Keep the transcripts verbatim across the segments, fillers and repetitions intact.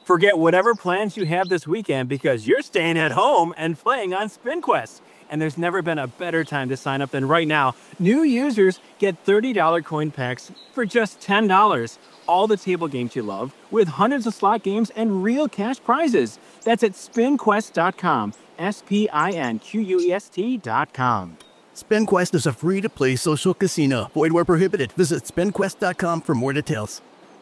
Forget whatever plans you have this weekend because you're staying at home and playing on SpinQuest. And there's never been a better time to sign up than right now. New users get thirty dollars coin packs for just ten dollars. All the table games you love with hundreds of slot games and real cash prizes. That's at spin quest dot com. S P I N Q U E S T dot com. SpinQuest is a free-to-play social casino. Void where prohibited. Visit spin quest dot com for more details.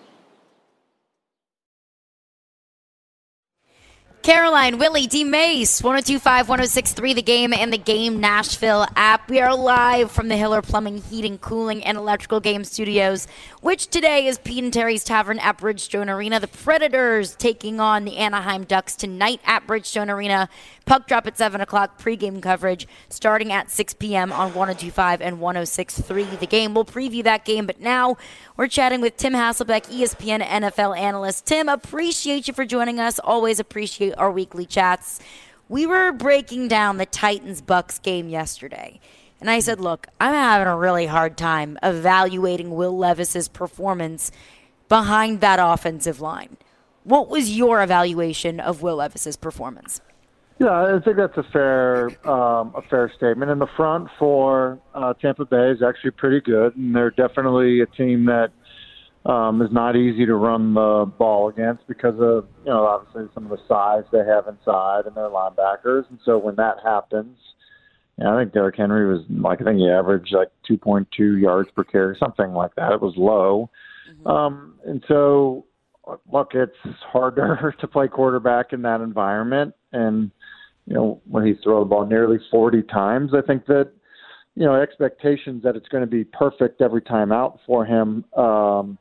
Caroline, Willie, D. Mace, one oh two point five, one oh six point three, The Game and the Game Nashville app. We are live from the Hiller Plumbing, Heating, Cooling, and Electrical Game Studios, which today is Pete and Terry's Tavern at Bridgestone Arena. The Predators taking on the Anaheim Ducks tonight at Bridgestone Arena. Puck drop at seven o'clock, pregame coverage starting at six p.m. on one oh two point five and one oh six point three. The Game. We'll preview that game, but now we're chatting with Tim Hasselbeck, E S P N N F L analyst. Tim, appreciate you for joining us. Always appreciate our weekly chats. We were breaking down the Titans-Bucks game yesterday, and I said, look, I'm having a really hard time evaluating Will Levis's performance behind that offensive line. What was your evaluation of Will Levis's performance? Yeah, I think that's a fair um, a fair statement. And the front for uh, Tampa Bay is actually pretty good, and they're definitely a team that um, is not easy to run the ball against because of, you know, obviously some of the size they have inside and their linebackers. And so when that happens, you know, I think Derrick Henry was like, I think he averaged like two point two yards per carry, something like that. It was low. Mm-hmm. Um, and so, look, it's harder to play quarterback in that environment. And, you know, when he throws the ball nearly forty times, I think that, you know, expectations that it's going to be perfect every time out for him, um,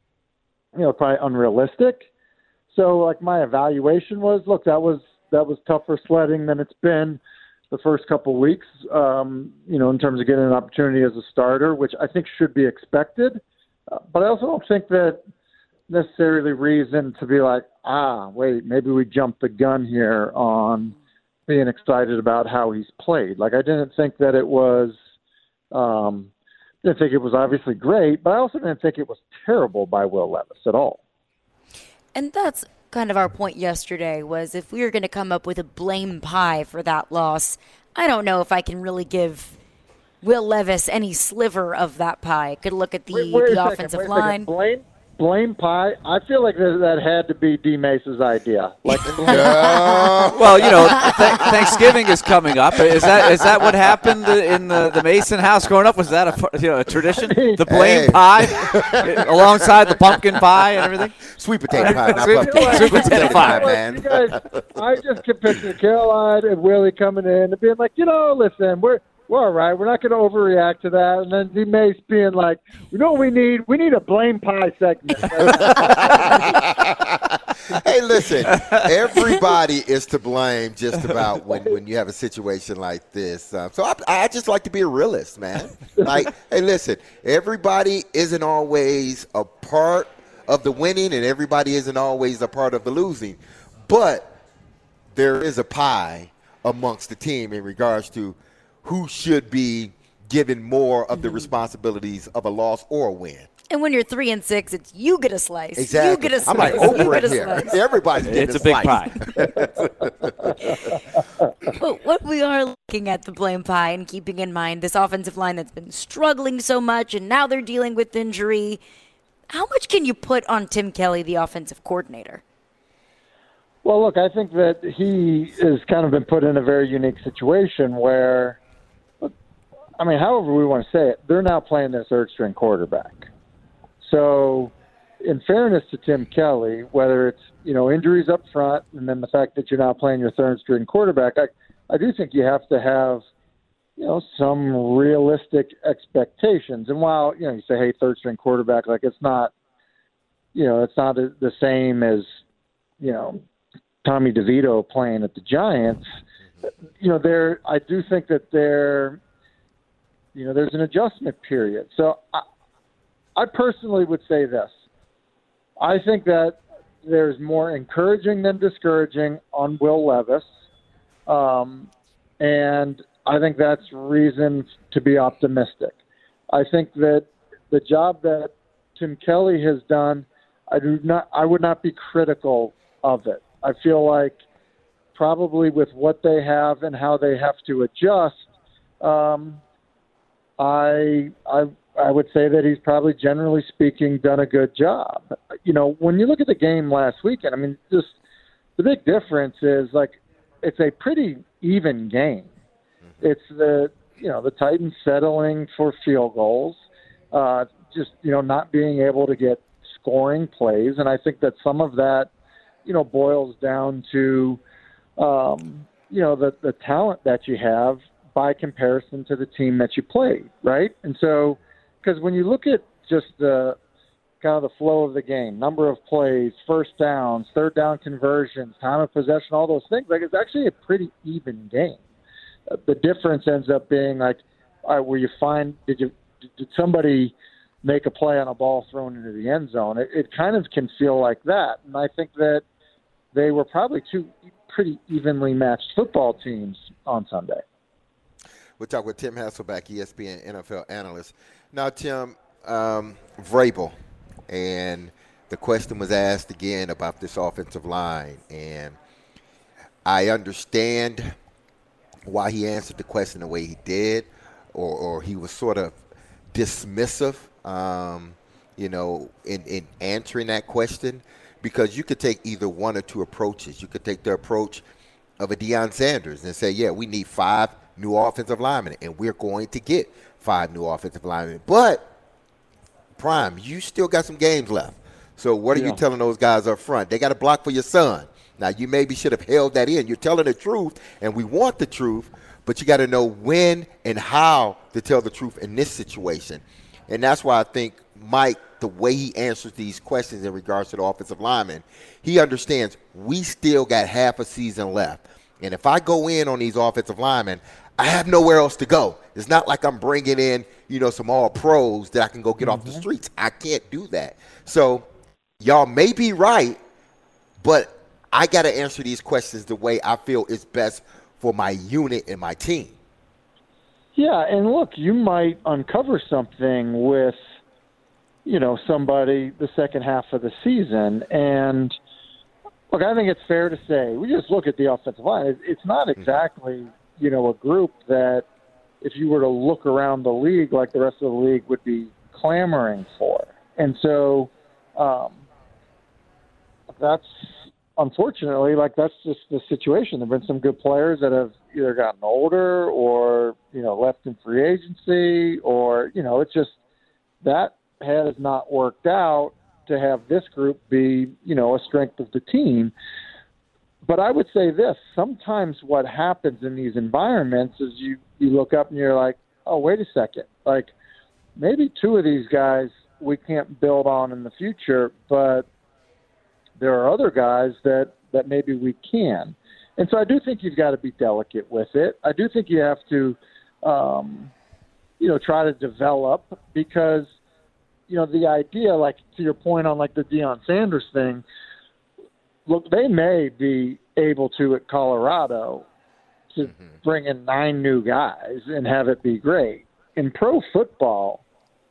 you know, probably unrealistic. So, like, my evaluation was, look, that was that was tougher sledding than it's been the first couple of weeks, um, you know, in terms of getting an opportunity as a starter, which I think should be expected. Uh, but I also don't think that necessarily reason to be like, ah, wait, maybe we jumped the gun here on being excited about how he's played. Like, I didn't think that it was, um, didn't think it was obviously great, but I also didn't think it was terrible by Will Levis at all. And that's kind of our point yesterday, was if we were going to come up with a blame pie for that loss, I don't know if I can really give Will Levis any sliver of that pie. I could look at the, wait, wait the second, offensive wait line. Blame, blame pie? I feel like that, that had to be D. Mace's idea. Like, well, you know, th- Thanksgiving is coming up. Is that is that what happened in the, the Mason house growing up? Was that a, you know, a tradition? The blame Hey. pie alongside the pumpkin pie and everything? Sweet potato pie, not Sweet- pumpkin. sweet potato pie, man. You guys, I just can picture Caroline and Willie coming in and being like, you know, listen, we're we're all right. We're not going to overreact to that. And then D. Mace being like, you know what we need? We need a blame pie segment. Hey, listen, everybody is to blame just about when, when you have a situation like this. Uh, so I, I just like to be a realist, man. Like, hey, listen, everybody isn't always a part of the winning and everybody isn't always a part of the losing. But there is a pie amongst the team in regards to who should be given more of the responsibilities of a loss or a win. And when you're three and six, it's you get a slice. Exactly. You get a slice. I'm like you Oprah get a here. slice. Everybody's getting It's a a big slice. pie. But what we are looking at the blame pie and keeping in mind this offensive line that's been struggling so much and now they're dealing with injury, how much can you put on Tim Kelly, the offensive coordinator? Well, look, I think that he has kind of been put in a very unique situation where, I mean, however we want to say it, they're now playing their third-string quarterback. So, in fairness to Tim Kelly, whether it's, you know, injuries up front and then the fact that you're now playing your third-string quarterback, I, I do think you have to have, you know, some realistic expectations. And while, you know, you say, hey, third-string quarterback, like it's not, you know, it's not the same as, you know, Tommy DeVito playing at the Giants. You know, there, I do think that there, you know, there's an adjustment period. So I, I personally would say this. I think that there's more encouraging than discouraging on Will Levis. Um, and I think that's reason to be optimistic. I think that the job that Tim Kelly has done, I do not, I would not be critical of it. I feel like probably with what they have and how they have to adjust, um, I, I I would say that he's probably, generally speaking, done a good job. You know, when you look at the game last weekend, I mean, just the big difference is, like, it's a pretty even game. It's the, you know, the Titans settling for field goals, uh, just, you know, not being able to get scoring plays. And I think that some of that, you know, boils down to, um, you know, the, the talent that you have by comparison to the team that you played, right? And so, because when you look at just the kind of the flow of the game, number of plays, first downs, third down conversions, time of possession, all those things, like, it's actually a pretty even game. Uh, the difference ends up being, like, all right, where you find, did you did somebody make a play on a ball thrown into the end zone? It, it kind of can feel like that. And I think that they were probably two pretty evenly matched football teams on Sunday. We'll talk with Tim Hasselbeck, E S P N N F L analyst. Now, Tim, um, Vrabel, and the question was asked again about this offensive line. And I understand why he answered the question the way he did, or, or he was sort of dismissive, um, you know, in, in answering that question, because you could take either one or two approaches. You could take the approach of a Deion Sanders and say, yeah, we need five new offensive linemen, and we're going to get five new offensive linemen. But, Prime, you still got some games left. So what are yeah. you telling those guys up front? They got to block for your son. Now, you maybe should have held that in. You're telling the truth, and we want the truth, but you got to know when and how to tell the truth in this situation. And that's why I think Mike, the way he answers these questions in regards to the offensive linemen, he understands we still got half a season left. And if I go in on these offensive linemen, I have nowhere else to go. It's not like I'm bringing in, you know, some all pros that I can go get mm-hmm. off the streets. I can't do that. So y'all may be right, but I got to answer these questions the way I feel is best for my unit and my team. Yeah, and look, you might uncover something with, you know, somebody the second half of the season. And, look, I think it's fair to say, we just look at the offensive line. It's not exactly, you know, a group that if you were to look around the league like the rest of the league would be clamoring for. And so um, that's, unfortunately, like, that's just the situation. There have been some good players that have either gotten older or, you know, left in free agency, or, you know, it's just that has not worked out to have this group be, you know, a strength of the team. But I would say this, sometimes what happens in these environments is you, you look up and you're like, oh, wait a second. Like, maybe two of these guys we can't build on in the future, but there are other guys that, that maybe we can. And so I do think you've got to be delicate with it. I do think you have to, um, you know, try to develop, because, you know, the idea, like, to your point on, like, the Deion Sanders thing, look, they may be able to, at Colorado, to mm-hmm. bring in nine new guys and have it be great. In pro football,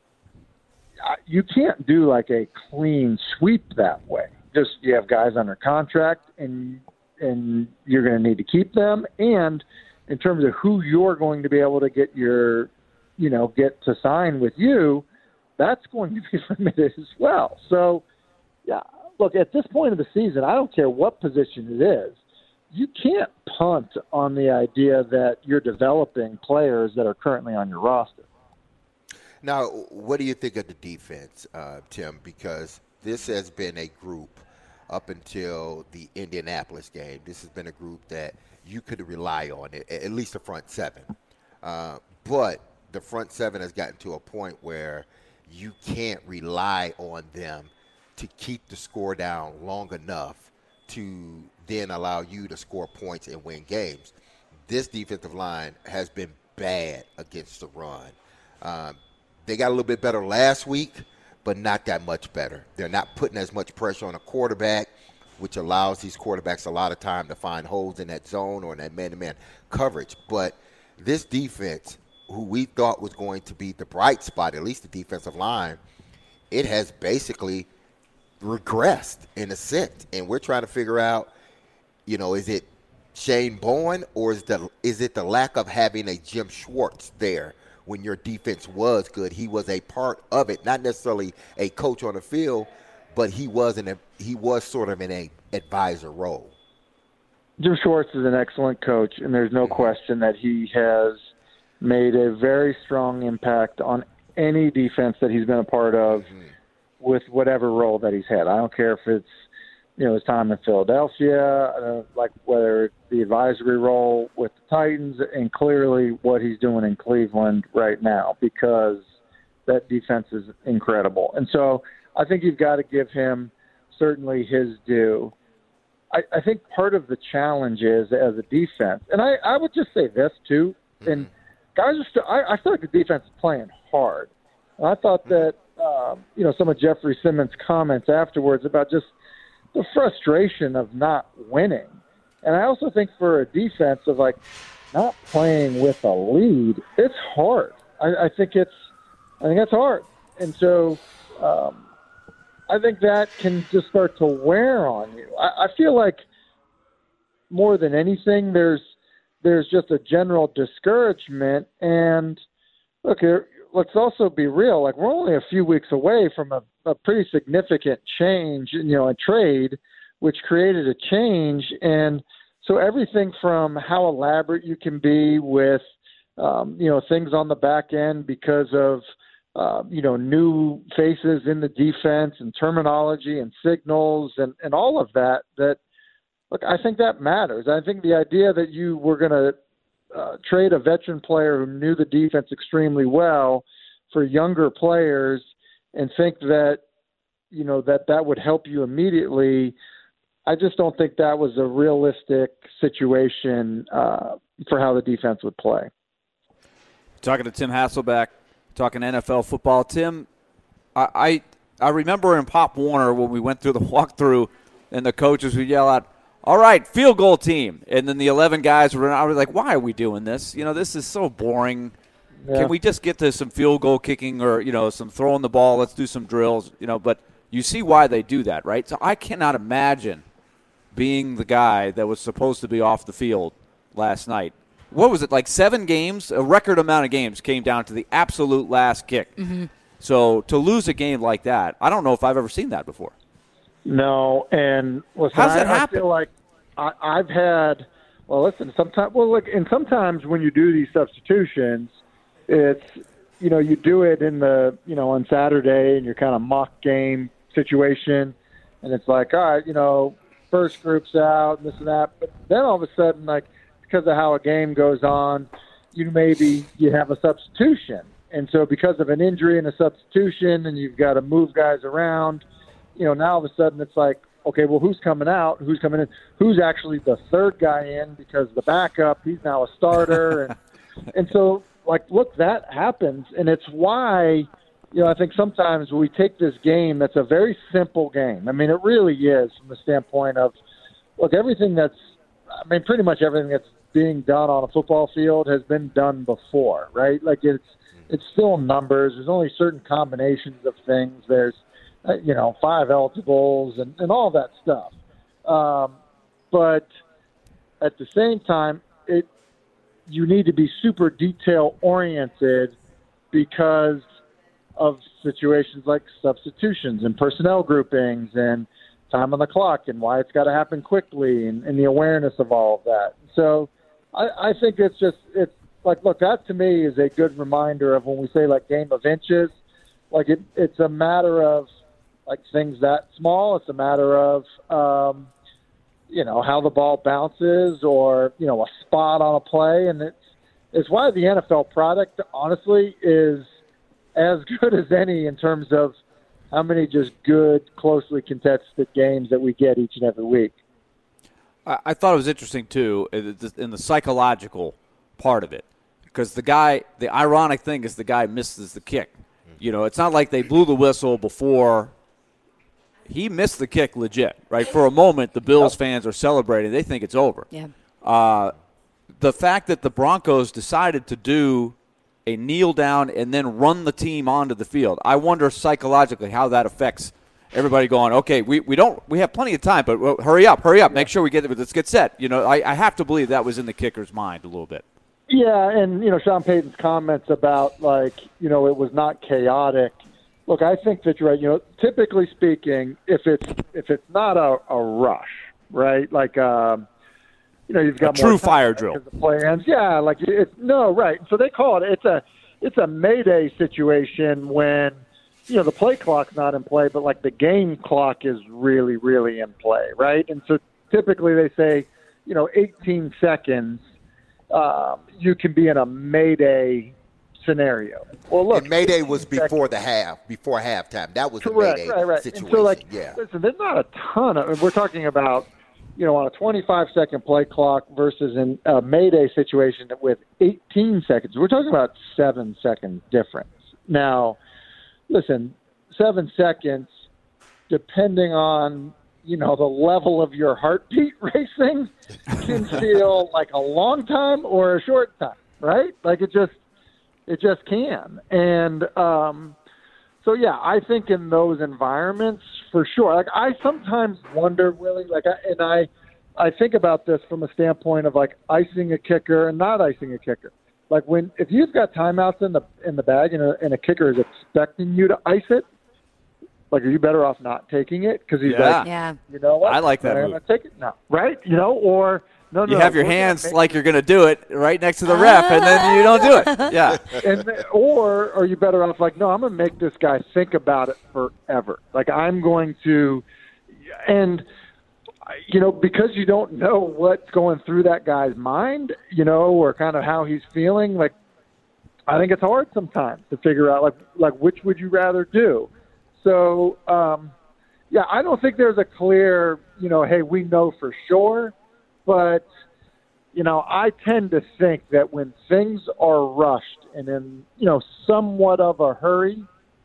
you can't do, like, a clean sweep that way. Just, you have guys under contract, and and you're going to need to keep them. And in terms of who you're going to be able to get your, you know, get to sign with you, that's going to be limited as well. So, yeah, look, at this point of the season, I don't care what position it is, you can't punt on the idea that you're developing players that are currently on your roster. Now, what do you think of the defense, uh, Tim? Because this has been a group up until the Indianapolis game. This has been a group that you could rely on, at least the front seven. Uh, but the front seven has gotten to a point where you can't rely on them to keep the score down long enough to then allow you to score points and win games. This defensive line has been bad against the run. Um, they got a little bit better last week, but not that much better. They're not putting as much pressure on a quarterback, which allows these quarterbacks a lot of time to find holes in that zone or in that man-to-man coverage. But this defense, who we thought was going to be the bright spot, at least the defensive line, it has basically regressed in a sense, and we're trying to figure out, you know, is it Shane Bowen or is the is it the lack of having a Jim Schwartz there when your defense was good? He was a part of it, not necessarily a coach on the field, but he was in a he was sort of in a advisor role. Jim Schwartz is an excellent coach, and there's no question that he has made a very strong impact on any defense that he's been a part of mm-hmm. with whatever role that he's had. I don't care if it's, you know, his time in Philadelphia, uh, like whether it's the advisory role with the Titans, and clearly what he's doing in Cleveland right now, because that defense is incredible. And so I think you've got to give him certainly his due. I, I think part of the challenge is as a defense, and I, I would just say this too, and guys are still, I, I feel like the defense is playing hard. And I thought that, um, you know, some of Jeffrey Simmons' comments afterwards about just the frustration of not winning. And I also think for a defense of like not playing with a lead, it's hard. I, I think it's, I think that's hard. And so, um, I think that can just start to wear on you. I, I feel like more than anything, there's there's just a general discouragement. And look, here, let's also be real. Like, we're only a few weeks away from a, a pretty significant change, you know, a trade, which created a change. And so everything from how elaborate you can be with, um, you know, things on the back end because of Uh, you know, new faces in the defense and terminology and signals and, and all of that, that, look, I think that matters. I think the idea that you were going to uh, trade a veteran player who knew the defense extremely well for younger players and think that, you know, that that would help you immediately, I just don't think that was a realistic situation uh, for how the defense would play. Talking to Tim Hasselbeck, talking N F L football. Tim, I, I I remember in Pop Warner when we went through the walkthrough and the coaches would yell out, all right, field goal team. And then the eleven guys were, I was like, why are we doing this? You know, this is so boring. Yeah. Can we just get to some field goal kicking or, you know, some throwing the ball? Let's do some drills, you know, but you see why they do that, right? So I cannot imagine being the guy that was supposed to be off the field last night. What was it, like seven games? A record amount of games came down to the absolute last kick. Mm-hmm. So to lose a game like that, I don't know if I've ever seen that before. No, and listen, how's that I, happen? I feel like I, I've had, well, listen, sometimes, well, look, and sometimes when you do these substitutions, it's, you know, you do it in the, you know, on Saturday in your kind of mock game situation, and it's like, all right, you know, first group's out, and this and that, but then all of a sudden, like, because of how a game goes on, you maybe you have a substitution. And so because of an injury and a substitution and you've got to move guys around, you know, now all of a sudden it's like, okay, well, who's coming out? Who's coming in? Who's actually the third guy in because the backup, he's now a starter. And and so, like, look, that happens. And it's why, you know, I think sometimes we take this game that's a very simple game. I mean, it really is from the standpoint of, look, everything that's, I mean, pretty much everything that's being done on a football field has been done before, right? Like it's it's still numbers. There's only certain combinations of things. There's, uh, you know, five eligibles and, and all that stuff. Um, but at the same time, it you need to be super detail-oriented because of situations like substitutions and personnel groupings and time on the clock and why it's got to happen quickly and, and the awareness of all of that. So I, I think it's just, it's like, look, that to me is a good reminder of when we say like game of inches, like it, it's a matter of like things that small. It's a matter of, um, you know, how the ball bounces or, you know, a spot on a play. And it's, it's why the N F L product, honestly, is as good as any in terms of how many just good, closely contested games that we get each and every week. I thought it was interesting, too, in the psychological part of it, because the guy, the ironic thing is the guy misses the kick. You know, it's not like they blew the whistle before. He missed the kick legit, right? For a moment, the Bills fans are celebrating. They think it's over. Yeah. Uh, the fact that the Broncos decided to do a kneel down and then run the team onto the field, I wonder psychologically how that affects everybody going, okay, we, we don't we have plenty of time, but well, hurry up, hurry up, make sure we get it. Let's get set. You know, I, I have to believe that was in the kicker's mind a little bit. Yeah, and, you know, Sean Payton's comments about, like, you know, it was not chaotic. Look, I think that you're right. You know, typically speaking, if it's if it's not a, a rush, right, like, um, you know, you've got a more true time, fire right, drill. 'cause the play ends. Yeah, like, it's, no, right. So they call it, it's a, it's a Mayday situation when, you know, the play clock's not in play, but, like, the game clock is really, really in play, right? And so typically they say, you know, eighteen seconds, um, you can be in a Mayday scenario. Well, look, and Mayday was seconds, before the half, before halftime. That was correct, the Mayday right, right. situation. And so, like, yeah. listen, there's not a ton of. We're talking about, you know, on a twenty-five second play clock versus in a Mayday situation with eighteen seconds. We're talking about seven seconds difference. Now, listen, seven seconds, depending on, you know, the level of your heartbeat racing, can feel like a long time or a short time, right? Like it just, it just can. And um, so, yeah, I think in those environments, for sure. Like I sometimes wonder, Willie, like, I, and I, I think about this from a standpoint of like icing a kicker and not icing a kicker. Like when, if you've got timeouts in the in the bag and a, and a kicker is expecting you to ice it, like, are you better off not taking it? Because he's Yeah. like, Yeah. you know what? I like that I'm move. going to take it now, right? You know, or no, no. You have your we're gonna hands make- like you're going to do it right next to the ref, and then you don't do it. Yeah. and then, or are you better off like, no, I'm going to make this guy think about it forever. Like I'm going to, and you know, because you don't know what's going through that guy's mind, you know, or kind of how he's feeling. Like, I think it's hard sometimes to figure out like like which would you rather do. So, um, yeah, I don't think there's a clear, you know, hey, we know for sure. But, you know, I tend to think that when things are rushed and in, you know, somewhat of a hurry,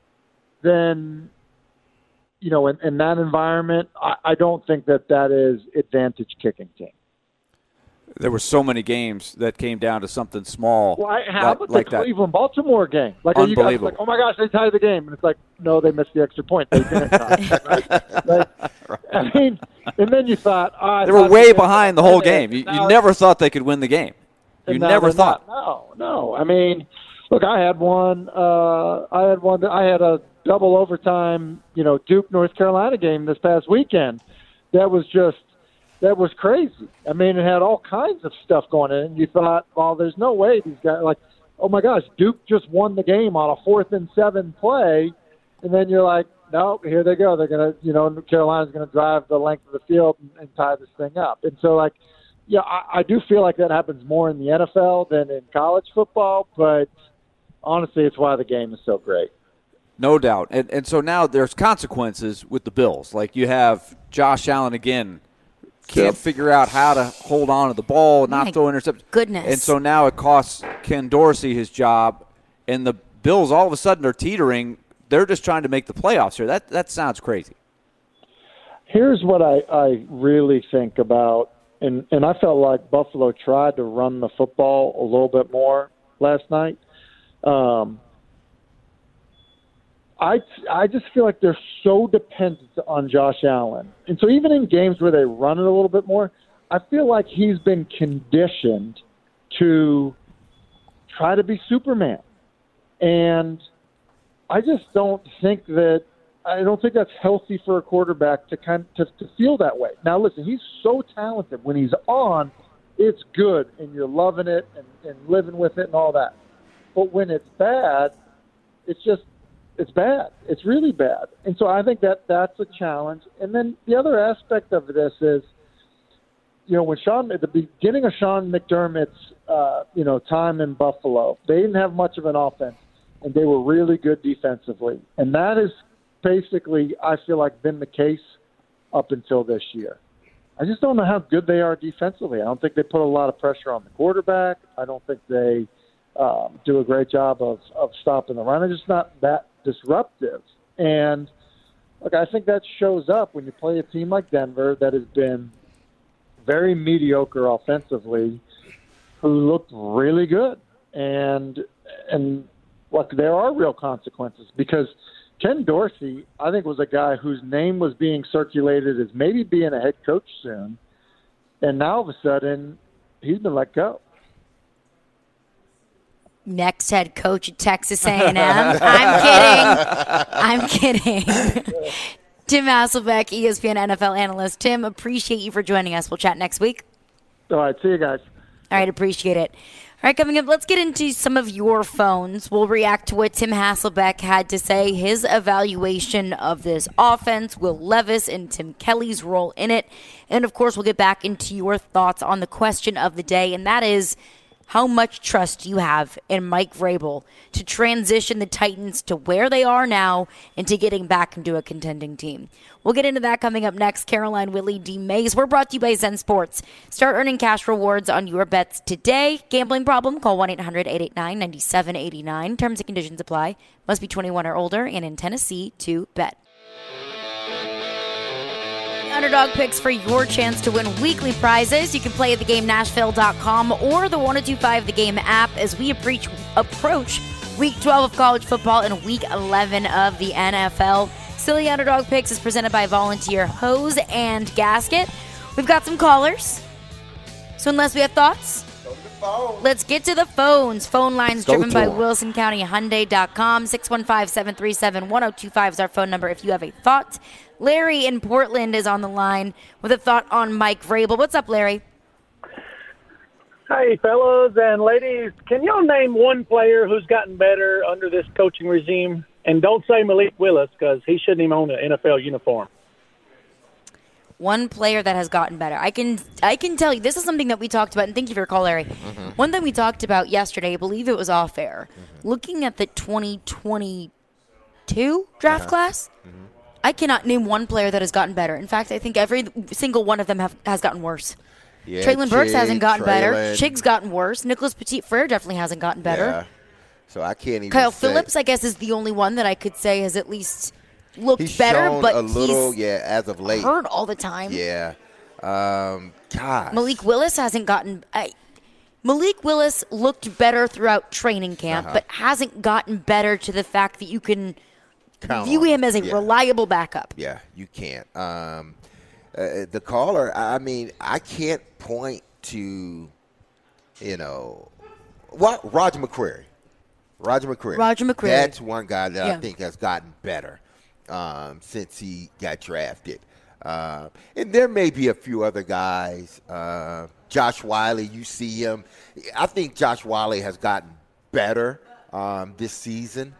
then, you know, in, in that environment, I, I don't think that that is advantage kicking team. There were so many games that came down to something small. Well, I, how like, about like the that. Cleveland-Baltimore game? Like, are you guys Unbelievable. like, oh my gosh, they tied the game, and it's like, no, they missed the extra point. They didn't tie. Right? Like, I mean, and then you thought, oh, I They were thought way they behind the were whole gonna game. win it. You, Now you it's- never thought they could win the game. You and now never they're thought. not. No, no. I mean, look, I had one. Uh, I had one. I had a double overtime, you know, Duke North Carolina game this past weekend. That was just. That was crazy. I mean, it had all kinds of stuff going in. And you thought, well, there's no way these guys, like, oh my gosh, Duke just won the game on a fourth and seven play. And then you're like, no, here they go. They're going to, you know, Carolina's going to drive the length of the field and, and tie this thing up. And so, like, yeah, I, I do feel like that happens more in the N F L than in college football. But honestly, it's why the game is so great. No doubt. And, and so now there's consequences with the Bills. Like you have Josh Allen again. Can't Yep. figure out how to hold on to the ball, not My throw interceptions. goodness. And so now it costs Ken Dorsey his job, and the Bills all of a sudden are teetering. They're just trying to make the playoffs here. That that sounds crazy. Here's what I, I really think about, and, and I felt like Buffalo tried to run the football a little bit more last night. Um, I, I just feel like they're so dependent on Josh Allen. And so even in games where they run it a little bit more, I feel like he's been conditioned to try to be Superman. And I just don't think that I don't think that's healthy for a quarterback to kind of, to, to feel that way. Now, listen, he's so talented. When he's on, it's good, and you're loving it and, and living with it and all that. But when it's bad, it's just it's bad. It's really bad. And so I think that that's a challenge. And then the other aspect of this is, you know, when Sean at the beginning of Sean McDermott's uh, you know time in Buffalo, they didn't have much of an offense, and they were really good defensively. And that is basically, I feel like, been the case up until this year. I just don't know how good they are defensively. I don't think they put a lot of pressure on the quarterback. I don't think they um, do a great job of, of stopping the run. They're just not that disruptive. And look, I think that shows up when you play a team like Denver that has been very mediocre offensively, who looked really good. And and look, there are real consequences because Ken Dorsey, I think, was a guy whose name was being circulated as maybe being a head coach soon, and now all of a sudden he's been let go. Next head coach at Texas A and M. I'm kidding. I'm kidding. Tim Hasselbeck, E S P N N F L analyst. Tim, appreciate you for joining us. We'll chat next week. All right, see you guys. All right, appreciate it. All right, coming up, let's get into some of your phones. We'll react to what Tim Hasselbeck had to say, his evaluation of this offense, Will Levis and Tim Kelly's role in it. And, of course, we'll get back into your thoughts on the question of the day, and that is, how much trust do you have in Mike Vrabel to transition the Titans to where they are now and to getting back into a contending team? We'll get into that coming up next. Caroline, Willie, D. Mays. We're brought to you by Zen Sports. Start earning cash rewards on your bets today. Gambling problem? Call one eight hundred eight eight nine nine seven eight nine. Terms and conditions apply. Must be twenty-one or older and in Tennessee to bet. Underdog picks for your chance to win weekly prizes. You can play at the game nashville dot com or the one oh two five The Game app as we approach, approach week twelve of college football and week eleven of the N F L. Silly Underdog Picks is presented by Volunteer Hose and Gasket. We've got some callers. So unless we have thoughts, let's get to the phones. Phone lines driven by Wilson County Hyundai dot com. six one five, seven three seven, one oh two five is our phone number if you have a thought. Larry in Portland is on the line with a thought on Mike Vrabel. What's up, Larry? Hey, fellas and ladies. Can y'all name one player who's gotten better under this coaching regime? And don't say Malik Willis because he shouldn't even own an N F L uniform. One player that has gotten better. I can I can tell you, this is something that we talked about, and thank you for your call, Larry. Mm-hmm. One thing we talked about yesterday, I believe it was off air, mm-hmm. looking at the twenty twenty-two draft uh-huh. class, mm-hmm. I cannot name one player that has gotten better. In fact, I think every single one of them have, has gotten worse. Yeah, Traylon Burks hasn't gotten Traylon. better. Chig's gotten worse. Nicholas Petit-Frere definitely hasn't gotten better. Yeah. So I can't even Kyle say. Phillips, I guess, is the only one that I could say has at least looked he's better, shown but a little, he's yeah, as of late. hurt all the time. Yeah. Um, gosh. Malik Willis hasn't gotten I, Malik Willis looked better throughout training camp, Uh-huh. but hasn't gotten better to the fact that you can Count view on him as a yeah. reliable backup. Yeah, you can't. Um, uh, the caller, I mean, I can't point to, you know, what Roger McCreary. Roger McCreary. Roger McCreary. That's one guy that yeah. I think has gotten better um, since he got drafted. Uh, and there may be a few other guys. Uh, Josh Wiley, you see him. I think Josh Wiley has gotten better um, this season.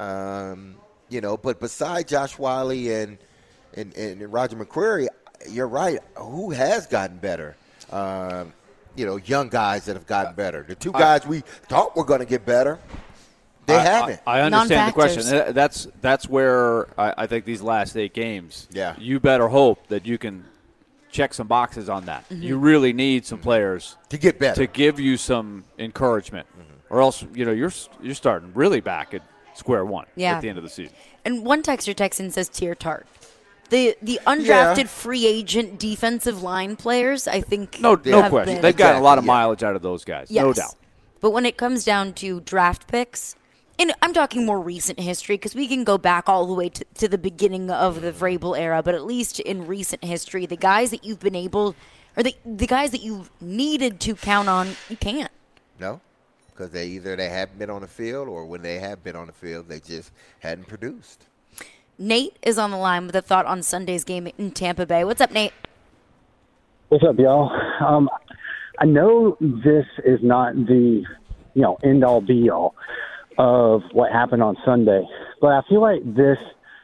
Um, you know, but besides Josh Wiley and, and, and Roger McCreary, you're right. Who has gotten better? Um, you know, young guys that have gotten better. The two guys I, we thought were going to get better, they I, haven't. I, I understand the Non-factors. question. That's that's where I, I think these last eight games, yeah. you better hope that you can check some boxes on that. Mm-hmm. You really need some players to get better, to give you some encouragement, mm-hmm. or else you know you're you're starting really back at square one yeah. at the end of the season. And one texter text in says Tier Tart. The the undrafted yeah. free agent defensive line players, I think, no no have question. Been, They've gotten a lot of yeah. mileage out of those guys, yes. no doubt. But when it comes down to draft picks, and I'm talking more recent history because we can go back all the way to, to the beginning of the Vrabel era, but at least in recent history, the guys that you've been able, or the the guys that you've needed to count on, you can't. No, because they either they haven't been on the field, or when they have been on the field, they just hadn't produced. Nate is on the line with a thought on Sunday's game in Tampa Bay. What's up, Nate? What's up, y'all? Um, I know this is not the, you know, end-all, be-all of what happened on Sunday, but I feel like this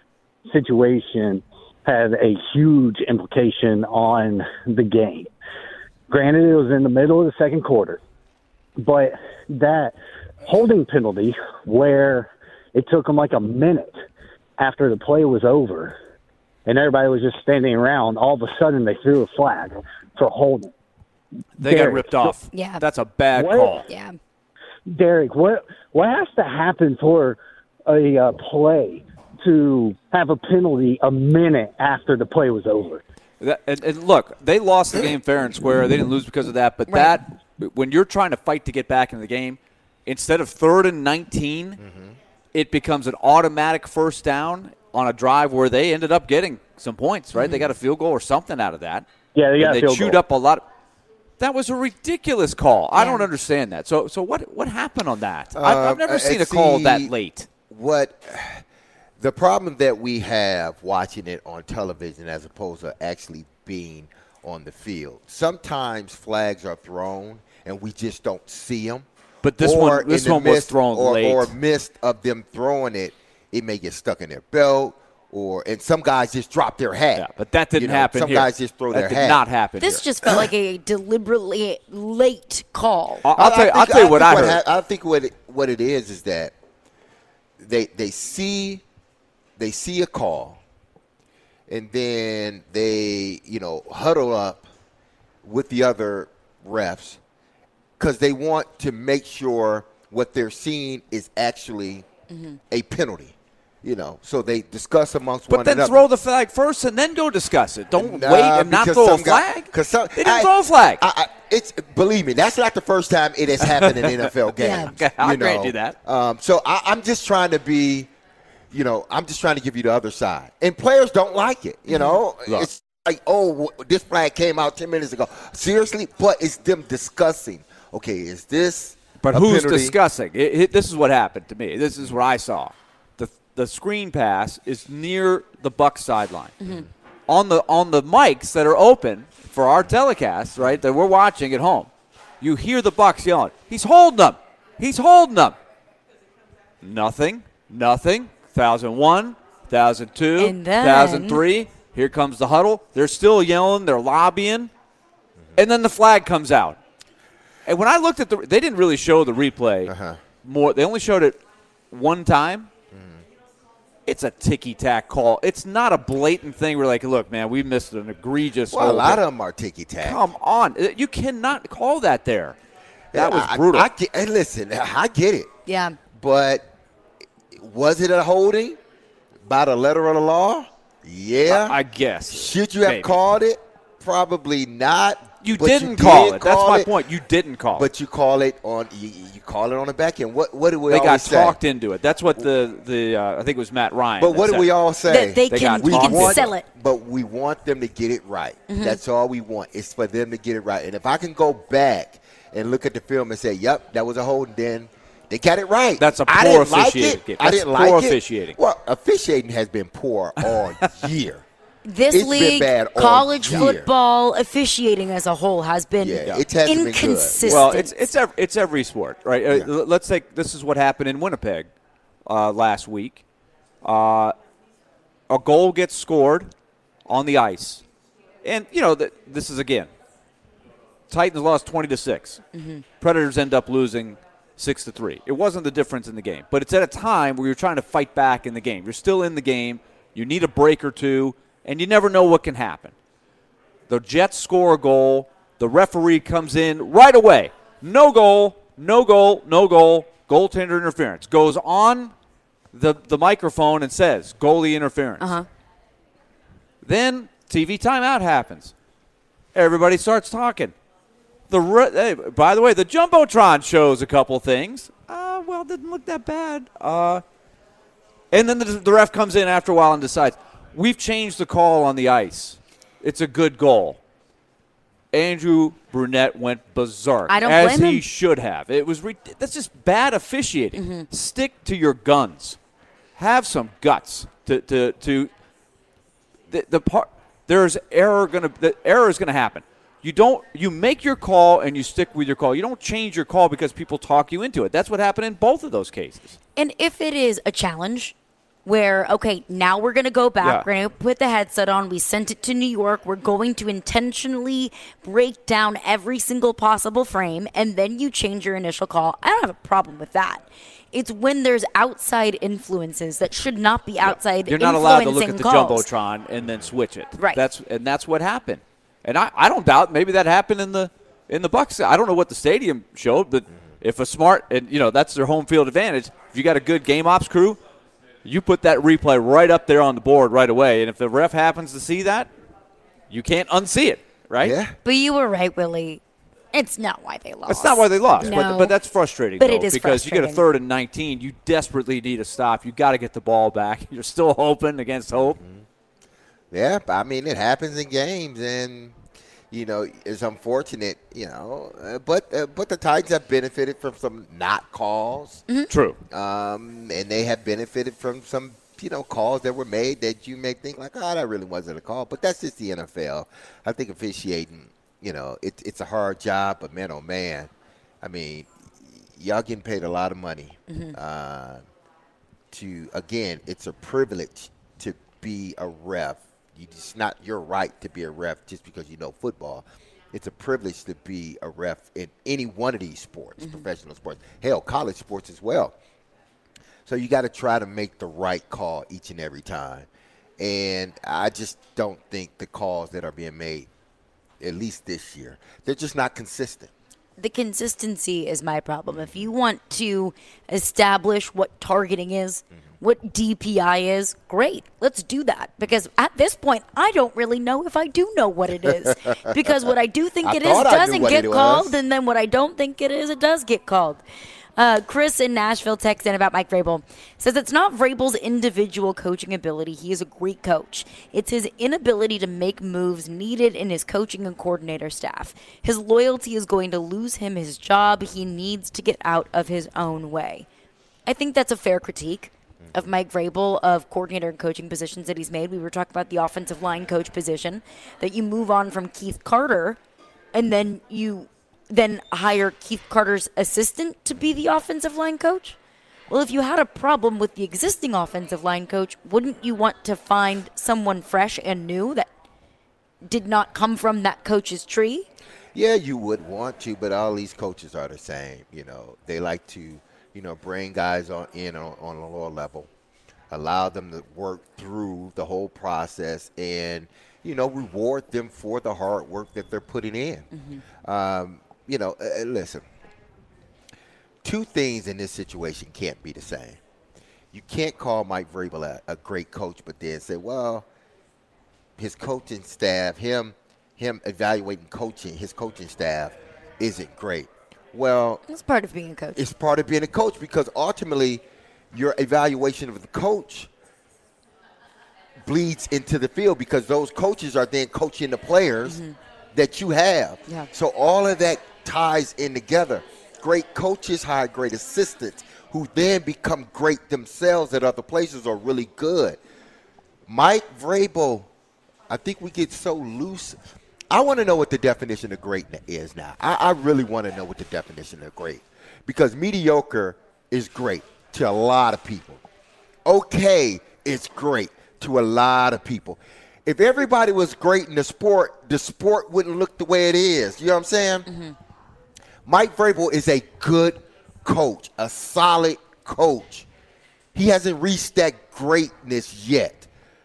situation has a huge implication on the game. Granted, it was in the middle of the second quarter, but that holding penalty where it took them like a minute after the play was over and everybody was just standing around, all of a sudden they threw a flag for holding. They Derek, got ripped off. Yeah. That's a bad what, call. Yeah. Derek, what what has to happen for a uh, play to have a penalty a minute after the play was over? That, and, and look, they lost the game fair and square. They didn't lose because of that. But right. that, when you're trying to fight to get back in the game, instead of third and nineteen, mm-hmm. it becomes an automatic first down on a drive where they ended up getting some points, right? Mm-hmm. They got a field goal or something out of that. Yeah, they got and a they field chewed goal. up a lot of, that was a ridiculous call. Yeah. I don't understand that. So so what what happened on that? Uh, I've, I've never uh, seen a see, call that late. What the problem that we have watching it on television as opposed to actually being on the field. Sometimes flags are thrown and we just don't see them. But this or one this in the one was midst, thrown or, late. Or missed of them throwing it, it may get stuck in their belt. Or and some guys just drop their hat. Yeah, but that didn't you know, happen some here. guys just throw that their did hat. not happen This here. just felt like a deliberately late call. I'll, I'll I- tell you, I I'll think- tell you I what think I heard. ha- I think what it, what it is is that they they see they see a call, and then they you know huddle up with the other refs because they want to make sure what they're seeing is actually mm-hmm. a penalty. You know, so they discuss amongst But one then another. throw the flag first and then go discuss it. Don't Nah, wait and not because throw a some guy- flag. 'cause some- they didn't I- throw a flag. I, I, it's believe me, that's not the first time it has happened in N F L games. Okay, I'll you know. grant you that. Um, so I, I'm just trying to be, you know, I'm just trying to give you the other side. And players don't like it. You know, Look. it's like, oh, this flag came out ten minutes ago. Seriously, but it's them discussing. Okay, is this? But a who's penalty? discussing? It, it, this is what happened to me. This is what I saw. The the screen pass is near the Bucs sideline. Mm-hmm. On the on the mics that are open for our telecasts, right, that we're watching at home, you hear the Bucs yelling, "He's holding them! He's holding them!" Nothing. Nothing. one thousand one, one thousand two, And then- one thousand three. Here comes the huddle. They're still yelling. They're lobbying. And then the flag comes out. And when I looked at the – they didn't really show the replay Uh-huh. more. They only showed it one time. Mm-hmm. It's a ticky-tack call. It's not a blatant thing where like, look, man, we missed an egregious Well, a hold lot there. of them are ticky-tack. Come on. You cannot call that there. That was I- brutal. I, I get, and listen, I get it. Yeah. But was it a holding by the letter of the law? Yeah. I, I guess. Should you have Maybe. called it? Probably not. You but didn't you call did it. That's call my it, point. You didn't call it. But you call it on you, you call it on the back end. What what do we They got always say? talked into it. That's what the, the uh, I think it was Matt Ryan. But that what do said. we all say? That they, They can, got he talked can into sell it. But we want them to get it right. Mm-hmm. That's all we want. It's for them to get it right. And if I can go back and look at the film and say, "Yep, that was a holding," then they got it right. That's a I poor didn't like officiating. it. That's I didn't poor like officiating. it. Well, officiating has been poor all year. This It's been league, bad all college year. football officiating as a whole has been Yeah, it hasn't been good. inconsistent. Well, it's it's every, it's every sport, right? Uh, Yeah. l- let's take this is what happened in Winnipeg uh, last week. Uh, a goal gets scored on the ice, and you know that this is again. Titans lost twenty to six. Mm-hmm. Predators end up losing six to three. It wasn't the difference in the game, but it's at a time where you're trying to fight back in the game. You're still in the game. You need a break or two, and you never know what can happen. The Jets score a goal. The referee comes in right away. No goal, no goal, no goal, goaltender interference. Goes on the, the microphone and says, goalie interference. Uh-huh. Then T V timeout happens. Everybody starts talking. The re- hey, by the way, the Jumbotron shows a couple things. Uh, well, didn't look that bad. Uh, and then the, the ref comes in after a while and decides, we've changed the call on the ice. It's a good goal. Andrew Brunette went berserk, I don't as blame he him. should have. It was re- that's just bad officiating. Mm-hmm. Stick to your guns. Have some guts to to to the, the part. There's error gonna the error is gonna happen. You don't you make your call and you stick with your call. You don't change your call because people talk you into it. That's what happened in both of those cases. And if it is a challenge where, okay, now we're going to go back, Yeah. we're going to put the headset on, we sent it to New York, we're going to intentionally break down every single possible frame, and then you change your initial call, I don't have a problem with that. It's when there's outside influences that should not be outside You're not allowed to look influencing at the calls. Jumbotron and then switch it. Right. That's and that's what happened. And I, I don't doubt maybe that happened in the in the Bucs. I don't know what the stadium showed, but if a smart and you know that's their home field advantage. If you got a good game ops crew, you put that replay right up there on the board right away. And if the ref happens to see that, you can't unsee it, right? Yeah. But you were right, Willie. It's not why they lost. That's not why they lost, No. but, but that's frustrating. But though, it is because you get a frustrating. third and nineteen, you desperately need a stop. You got to get the ball back. You're still hoping against hope. Yeah, I mean, it happens in games, and, you know, it's unfortunate, you know. Uh, but uh, but the Titans have benefited from some not calls. True. Um, and they have benefited from some, you know, calls that were made that you may think like, oh, that really wasn't a call. But that's just the N F L. I think officiating, you know, it, it's a hard job, but man, oh, man. I mean, y'all getting paid a lot of money. Uh, to, again, it's a privilege to be a ref. It's not your right to be a ref just because you know football. It's a privilege to be a ref in any one of these sports, professional sports, hell, college sports as well. So you got to try to make the right call each and every time. And I just don't think the calls that are being made, at least this year, they're just not consistent. The consistency is my problem. If you want to establish what targeting is, what D P I is, great. Let's do that. Because at this point, I don't really know if I do know what it is. Because what I do think I it is thought I knew doesn't what get it was. called, and then what I don't think it is, it does get called. Uh, Chris in Nashville texts in about Mike Vrabel. Says it's not Vrabel's individual coaching ability. He is a great coach. It's his inability to make moves needed in his coaching and coordinator staff. His loyalty is going to lose him his job. He needs to get out of his own way. I think that's a fair critique of Mike Vrabel, of coordinator and coaching positions that he's made. We were talking about the offensive line coach position, that you move on from Keith Carter, and then you then hire Keith Carter's assistant to be the offensive line coach? Well, if you had a problem with the existing offensive line coach, wouldn't you want to find someone fresh and new that did not come from that coach's tree? Yeah, you would want to, but all these coaches are the same. You know, they like to, you know, bring guys on in on, on a lower level, allow them to work through the whole process, and, you know, reward them for the hard work that they're putting in. Mm-hmm. Um, you know, uh, listen, two things in this situation can't be the same. You can't call Mike Vrabel a, a great coach, but then say, well, his coaching staff, him, him evaluating coaching, his coaching staff isn't great. Well, It's part of being a coach. it's part of being a coach, because ultimately your evaluation of the coach bleeds into the field, because those coaches are then coaching the players mm-hmm. that you have. Yeah. So all of that ties in together. Great coaches hire great assistants who then become great themselves at other places, are really good. Mike Vrabel, I think we get so loose. I want to know what the definition of great is now. I, I really want to know what the definition of great, because mediocre is great to a lot of people. Okay is great to a lot of people. If everybody was great in the sport, the sport wouldn't look the way it is. You know what I'm saying? Mm-hmm. Mike Vrabel is a good coach, a solid coach. He hasn't reached that greatness yet.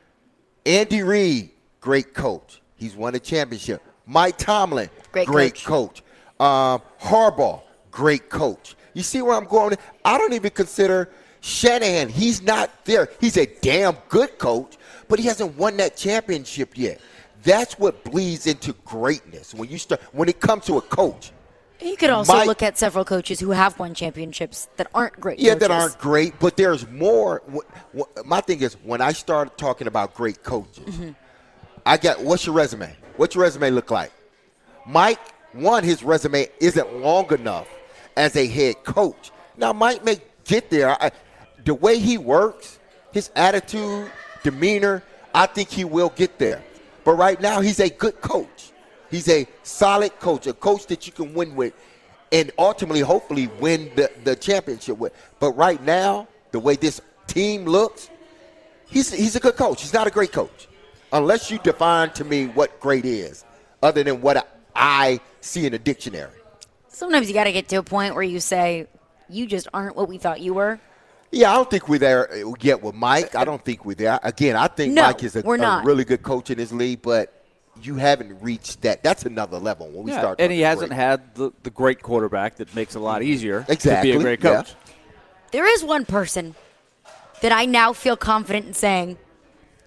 Andy Reid, great coach. He's won a championship. Mike Tomlin, great, great coach. coach. Um, Harbaugh, great coach. You see where I'm going? I don't even consider Shanahan. He's not there. He's a damn good coach, but he hasn't won that championship yet. That's what bleeds into greatness when you start. When it comes to a coach. You could also Mike, look at several coaches who have won championships that aren't great Yeah, coaches. that aren't great, but there's more. My thing is, when I start talking about great coaches, mm-hmm. I got, what's your resume? What's your resume look like? Mike, one, his resume isn't long enough as a head coach. Now, Mike may get there. I, the way he works, his attitude, demeanor, I think he will get there. But right now, he's a good coach. He's a solid coach, a coach that you can win with and ultimately, hopefully, win the, the championship with. But right now, the way this team looks, he's he's a good coach. He's not a great coach. Unless you define to me what great is, other than what I see in the dictionary. Sometimes you got to get to a point where you say, you just aren't what we thought you were. Yeah, I don't think we're there yet with Mike. I don't think we're there. Again, I think no, Mike is a, we're not. a really good coach in this league, but you haven't reached that. That's another level when we yeah, start. And he hasn't great. had the, the great quarterback that makes it a lot easier exactly. to be a great coach. Yeah. There is one person that I now feel confident in saying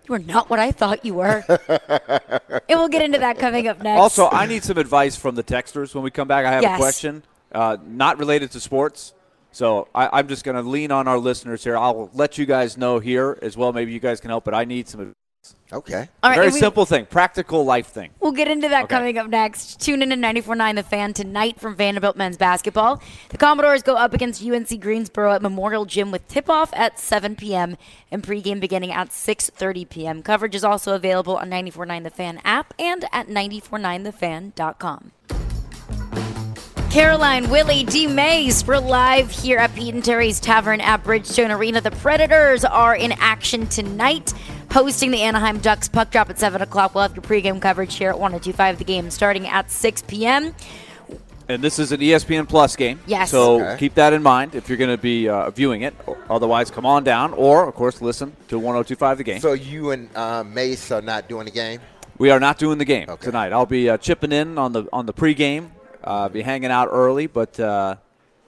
You are not what I thought you were. And we'll get into that coming up next. Also, I need some advice from the texters when we come back. I have Yes. a question, uh, not related to sports. So I, I'm just going to lean on our listeners here. I'll let you guys know here as well. Maybe you guys can help, but I need some advice. Okay. All right, Very and we- simple thing, practical life thing. We'll get into that Okay. coming up next. Tune in to ninety-four point nine The Fan tonight from Vanderbilt men's basketball. The Commodores go up against U N C Greensboro at Memorial Gym with tip-off at seven p.m. and pregame beginning at six thirty p.m. Coverage is also available on ninety-four point nine The Fan app and at ninety-four nine the fan dot com. Caroline, Willie, D. Mace, we're live here at Pete and Terry's Tavern at Bridgestone Arena. The Predators are in action tonight, hosting the Anaheim Ducks. Puck drop at seven o'clock. We'll have your pregame coverage here at one oh two point five The Game starting at six p.m. And this is an E S P N Plus game. Yes. So Okay. keep that in mind if you're going to be uh, viewing it. Otherwise, come on down or, of course, listen to one oh two point five The Game. So you and uh, Mace are not doing the game? We are not doing the game Okay. tonight. I'll be uh, chipping in on the on the pregame. Uh, be hanging out early, but uh,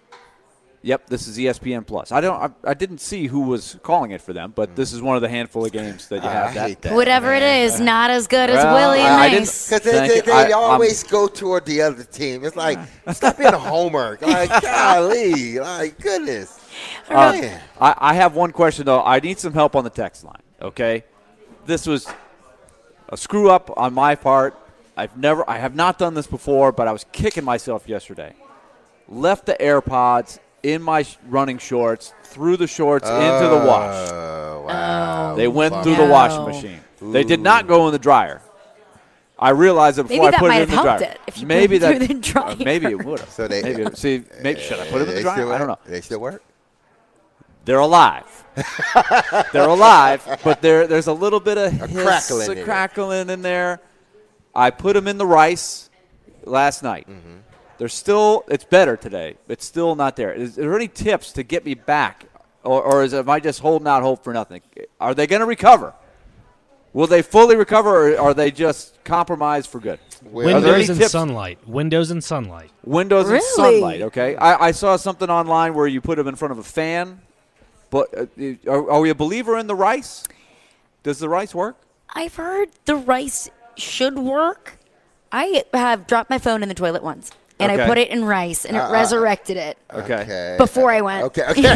yep, this is E S P N Plus. I don't. I, I didn't see who was calling it for them, but this is one of the handful of games that you I have. that. hate that. Whatever it is, not as good as Well, Willie and I- I didn't- Mace. Because they, Thank they, you. they I- I'm- always go toward the other team. It's like, stop being a homer. Like, golly. Like, goodness. Uh, Man. I, I have one question though. I need some help on the text line. Okay, this was a screw up on my part. I've never, I have not done this before, but I was kicking myself yesterday. Left the AirPods in my sh- running shorts, threw the shorts into the wash. Oh, wow. They went Bummer. through the No. washing machine. They did not go in the dryer. I realized it before Maybe I that put might it in have the helped dryer. it if you put maybe it through that, the dryer. uh, maybe it would have. So they- maybe, see, maybe should I put it in the They dryer? still I don't know. work? They still work? They're alive. They're alive, but there there's a little bit of A hiss, crackling a in it. crackling in there. I put them in the rice last night. Mm-hmm. They're still. It's better today. It's still not there. Is, are there any tips to get me back, or, or is am I just holding out hope for nothing? Are they going to recover? Will they fully recover, or are they just compromised for good? Well, Are there any Windows and tips? sunlight. Windows and sunlight. Windows and Really? sunlight. Okay, I, I saw something online where you put them in front of a fan. But uh, are, are we a believer in the rice? Does the rice work? I've heard the rice should work. I have dropped my phone in the toilet once, and I Okay. put it in rice, and it Uh-uh. resurrected it Okay, Okay. before I went. Okay, okay.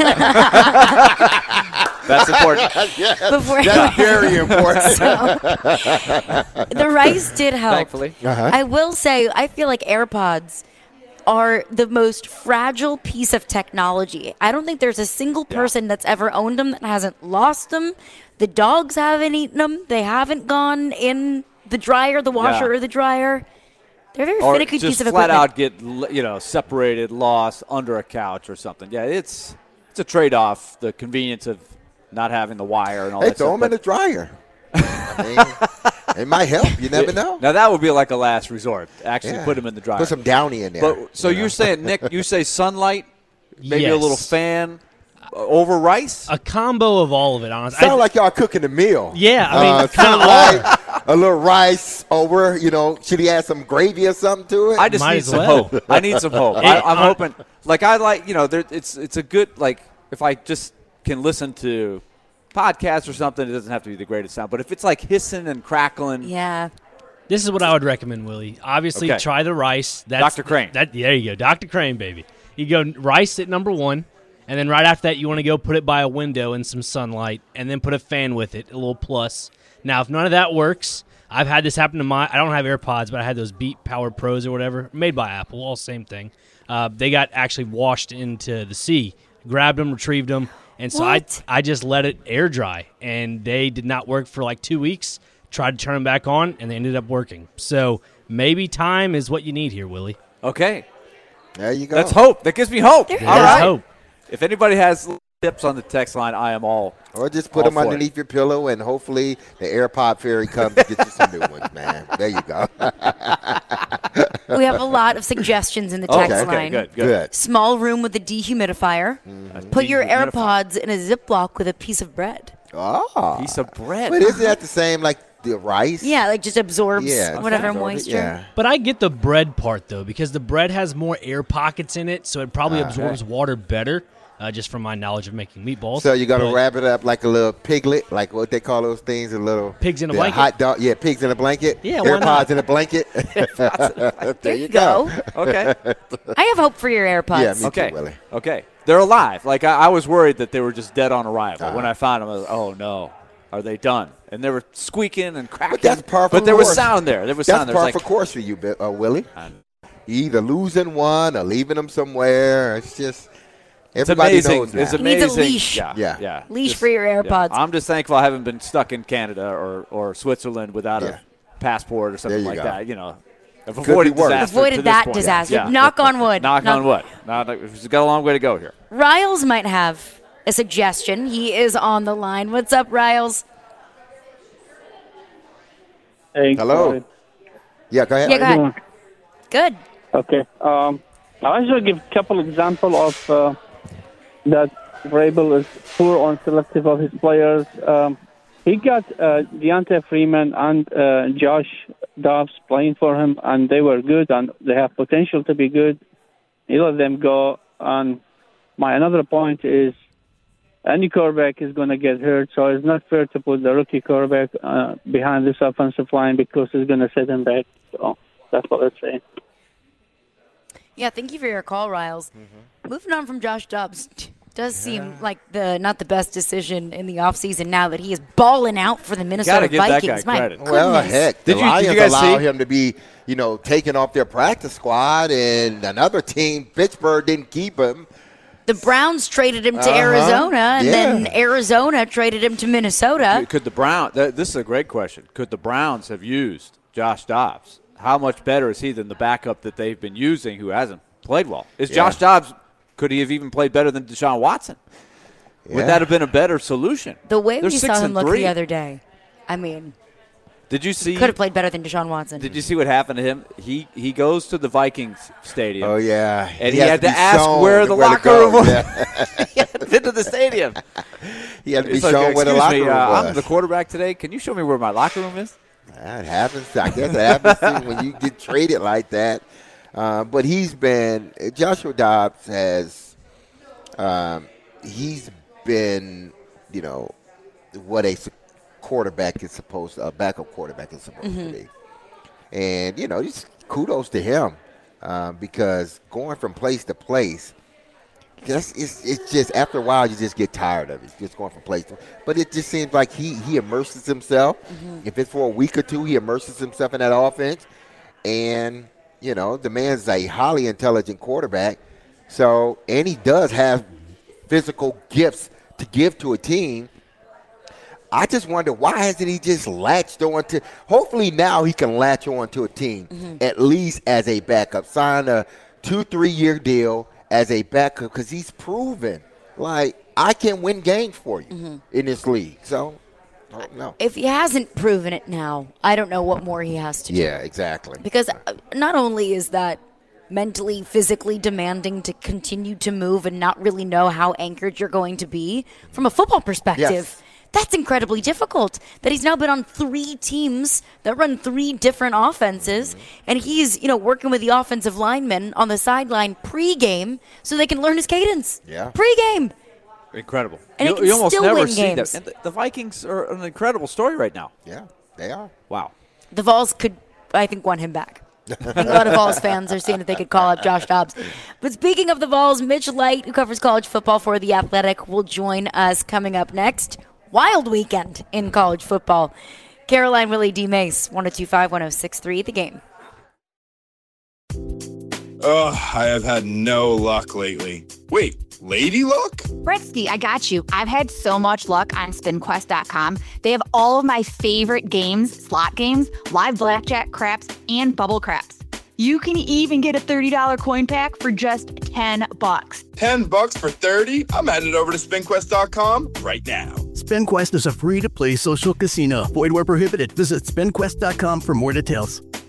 that's important. Before I That's went. very important. The rice did help. Thankfully. Uh-huh. I will say, I feel like AirPods are the most fragile piece of technology. I don't think there's a single person that's ever owned them that hasn't lost them. The dogs haven't eaten them. They haven't gone in the dryer, the washer, Yeah. or the dryer. They're a very Or finicky just piece of flat equipment. out get l- you know separated, lost under a couch or something. Yeah, it's it's a trade off. The convenience of not having the wire and all Hey, that throw stuff. them in the but- dryer. I mean, it might help. You never know. Now that would be like a last resort. Actually, Yeah. put them in the dryer. Put some Downy in there. But so you know. you're saying, Nick? You say sunlight, maybe a Yes. little fan uh, over rice. A combo of all of it, honestly. Sound like y'all cooking a meal. Yeah, I mean, uh, kinda sunlight, a little rice over. You know, should he add some gravy or something to it? I just Might need as some well. hope. I need some hope. I, I'm hoping. Like I like, you know, there, it's it's a good like if I just can listen to podcasts or something. It doesn't have to be the greatest sound, but if it's like hissing and crackling, Yeah. This is what I would recommend, Willie. Obviously, Okay. try the rice. That's, Doctor Crane. That, there you go. Doctor Crane, baby. You go rice at number one, and then right after that, you want to go put it by a window in some sunlight, and then put a fan with it, a little plus. Now, if none of that works, I've had this happen to my – I don't have AirPods, but I had those Beat Power Pros or whatever, made by Apple, all same thing. Uh, they got actually washed into the sea. Grabbed them, retrieved them, and so I, What? I just let it air dry, and they did not work for like two weeks. Tried to turn them back on, and they ended up working. So maybe time is what you need here, Willie. okay, There you go. that's hope. That gives me hope. There All is right. hope. If anybody has tips on the text line, I am all. Or just put All them for it. underneath your pillow, and hopefully the AirPod fairy comes to get you some new ones, man. There you go. We have a lot of suggestions in the Okay, text Okay, line. good, good. Good. Small room with a dehumidifier. Mm-hmm. Put your Dehumidifier. AirPods in a Ziploc with a piece of bread. Oh. Piece of bread. But isn't that the same like the rice? Yeah, like just absorbs Yeah. whatever absorb it, moisture. Yeah. But I get the bread part, though, because the bread has more air pockets in it, so it probably Ah, absorbs water better. uh, just from my knowledge of making meatballs. So you're gonna But wrap it up like a little piglet, like what they call those things, a little Pigs in a the blanket? hot dog. Yeah, pigs in a blanket. Yeah, why AirPods not? in a blanket. there There you you go. go. Okay. I have hope for your AirPods. Yeah, me Okay. too, Willie. Okay. They're alive. Like, I, I was worried that they were just dead on arrival. Uh-huh. When I found them, I was oh, no. Are they done? And they were squeaking and cracking. But that's par for But there was course. sound there. There was That's sound there. par It was for course for you, Bi- uh, Willie. I- You either losing one or leaving them somewhere. It's just It's everybody amazing. knows that. It's He needs amazing. a leash. Yeah. Yeah. yeah. Leash Just- for your AirPods. Yeah. I'm just thankful I haven't been stuck in Canada or, or Switzerland without Yeah. a passport or something you like go. that. You know, I've be avoided worse. disaster. Avoided to this that point. disaster. Yeah. Knock on wood. Knock, Knock- on wood. Not, we've got a long way to go here. Riles might have a suggestion. He is on the line. What's up, Riles? Hey, Hello. sorry. Yeah, go ahead. Yeah, go How you ahead. Good. Okay. Um, I just give a couple example of uh, that Vrabel is poor on selective of his players. Um, he got uh, Deontay Freeman and uh, Josh Dobbs playing for him, and they were good, and they have potential to be good. He let them go. And my another point is any quarterback is going to get hurt, so it's not fair to put the rookie quarterback uh, behind this offensive line because he's going to set him back. So that's what I'm saying. Yeah, thank you for your call, Riles. Mm-hmm. Moving on from Josh Dobbs, does seem like the not the best decision in the offseason now that he is balling out for the Minnesota Gotta give that guy Vikings. My credit. goodness. Well, heck, Did the you- did Lions you guys allow see? him to be, you know, taken off their practice squad, and another team, Pittsburgh, didn't keep him. The Browns traded him to Uh-huh. Arizona, and Yeah. then Arizona traded him to Minnesota. Could the Brown? Th- this is a great question. Could the Browns have used Josh Dobbs? How much better is he than the backup that they've been using, who hasn't played well? Is Yeah. Josh Dobbs? Could he have even played better than Deshaun Watson? Yeah. Would that have been a better solution? The way They're we six saw him and look three. the other day, I mean, Did you see? could have played better than Deshaun Watson. Did you see what happened to him? He he goes to the Vikings stadium. Oh, yeah. And he, has had to, be ask shown where the where to locker go. room was. Yeah. He had been to the stadium. He had to be He's like, shown where the "Excuse locker me, room uh, was. I'm the quarterback today. Can you show me where my locker room is?" That happens. I guess it happens too when you get traded like that. Uh, but he's been Joshua Dobbs has um, he's been you know what a quarterback is supposed to, a backup quarterback is supposed Mm-hmm. to be, and you know just kudos to him uh, because going from place to place. Just, it's, it's just after a while you just get tired of it. It's just going from place to but it just seems like he, he immerses himself. Mm-hmm. If it's for a week or two, he immerses himself in that offense. And, you know, the man's a highly intelligent quarterback. So, and he does have physical gifts to give to a team. I just wonder why hasn't he just latched on to hopefully now he can latch on to a team Mm-hmm. at least as a backup. Sign a two, three year deal as a backup because he's proven like I can win games for you Mm-hmm. in this league. So I don't know. If he hasn't proven it now, I don't know what more he has to do. Yeah, exactly. Because uh, not only is that mentally, physically demanding to continue to move and not really know how anchored you're going to be from a football perspective. Yes. That's incredibly difficult. That he's now been on three teams that run three different offenses, and he's, you know, working with the offensive linemen on the sideline pregame so they can learn his cadence. Yeah. Pregame. Incredible. And you he can you almost still never win see games. that. And the, the Vikings are an incredible story right now. Yeah, they are. Wow. The Vols could, I think, want him back. I think a lot of Vols fans are seeing if they could call up Josh Dobbs. But speaking of the Vols, Mitch Light, who covers college football for The Athletic, will join us coming up next. Wild weekend in college football. Caroline Willie D. Mace, one oh two five, one oh six three, The Game. Ugh, I have had no luck lately. Wait, lady luck? Britsky, I got you. I've had so much luck on spin quest dot com. They have all of my favorite games, slot games, live blackjack craps, and bubble craps. You can even get a thirty dollars coin pack for just ten bucks. ten bucks for thirty? I'm headed over to spin quest dot com right now. SpinQuest is a free-to-play social casino. Void where prohibited. Visit spin quest dot com for more details.